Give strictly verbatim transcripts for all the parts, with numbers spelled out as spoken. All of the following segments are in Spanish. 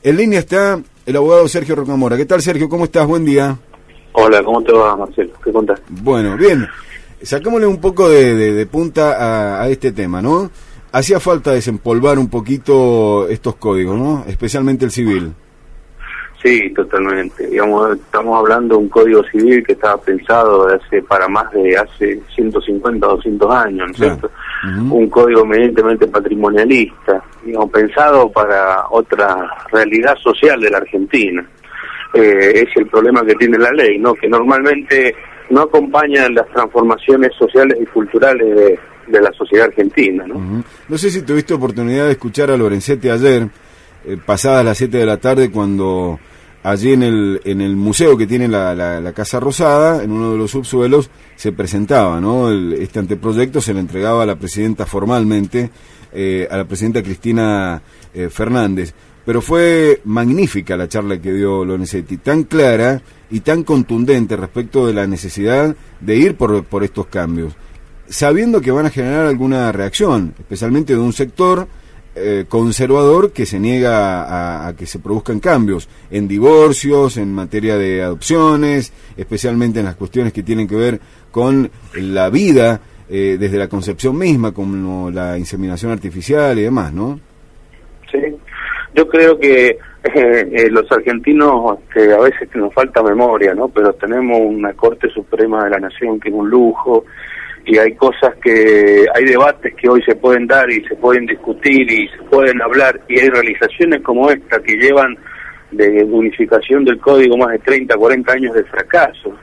En línea está el abogado Sergio Rocamora. ¿Qué tal, Sergio? ¿Cómo estás? Buen día. Hola, ¿cómo te va, Marcelo? ¿Qué contás? Bueno, bien. Sacámosle un poco de, de, de punta a, a este tema, ¿no? Hacía falta desempolvar un poquito estos códigos, ¿no? Especialmente el civil. Sí, totalmente. Digamos, estamos hablando de un código civil que estaba pensado de hace, para más de hace ciento cincuenta, doscientos años, ¿no es cierto? Uh-huh. Un código eminentemente patrimonialista, digamos, pensado para otra realidad social de la Argentina. Eh, es el problema que tiene la ley, ¿no? Que normalmente no acompaña las transformaciones sociales y culturales de, de la sociedad argentina, ¿no? Uh-huh. No sé si tuviste oportunidad de escuchar a Lorenzetti ayer, eh, pasadas las siete de la tarde, cuando allí en el en el museo que tiene la, la, la Casa Rosada, en uno de los subsuelos, se presentaba, ¿no? El, este anteproyecto se le entregaba a la presidenta formalmente, eh, a la presidenta Cristina eh, Fernández. Pero fue magnífica la charla que dio Lorenzetti, tan clara y tan contundente respecto de la necesidad de ir por, por estos cambios, sabiendo que van a generar alguna reacción, especialmente de un sector eh, conservador que se niega a, a que se produzcan cambios en divorcios, en materia de adopciones, especialmente en las cuestiones que tienen que ver con la vida eh, desde la concepción misma, como la inseminación artificial y demás, ¿no? Sí. Yo creo que eh, eh, los argentinos este, a veces nos falta memoria, ¿no? Pero tenemos una Corte Suprema de la Nación que es un lujo, y hay cosas que, hay debates que hoy se pueden dar y se pueden discutir y se pueden hablar, y hay realizaciones como esta que llevan de unificación del código más de treinta, cuarenta años de fracaso.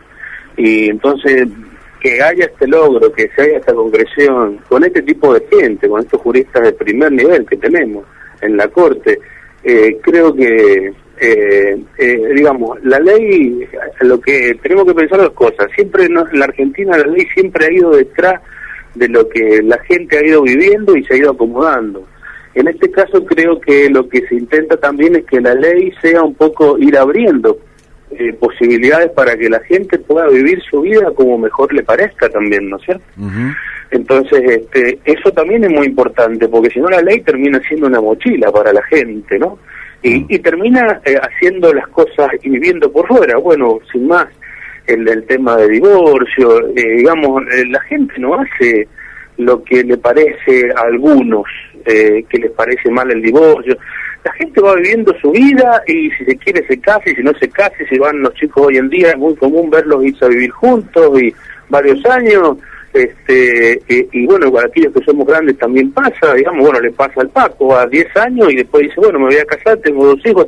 Y entonces, que haya este logro, que se haya esta concreción, con este tipo de gente, con estos juristas de primer nivel que tenemos en la Corte, Eh, creo que, eh, eh, digamos, la ley, lo que tenemos que pensar dos cosas. Siempre no, en la Argentina la ley siempre ha ido detrás de lo que la gente ha ido viviendo y se ha ido acomodando. En este caso creo que lo que se intenta también es que la ley sea un poco ir abriendo eh, posibilidades para que la gente pueda vivir su vida como mejor le parezca también, ¿no es cierto? Uh-huh. Entonces, este, eso también es muy importante, porque si no la ley termina siendo una mochila para la gente, ¿no? Y, y termina eh, haciendo las cosas y viviendo por fuera. Bueno, sin más, el, el tema de divorcio, eh, digamos, eh, la gente no hace lo que le parece a algunos, eh, que les parece mal el divorcio. La gente va viviendo su vida y si se quiere se casa y si no se casa, si van los chicos hoy en día, es muy común verlos irse a vivir juntos y varios años. Este y, y bueno, para aquellos que somos grandes también pasa, digamos, bueno, le pasa al Paco a diez años y después dice, bueno, me voy a casar, tengo dos hijos,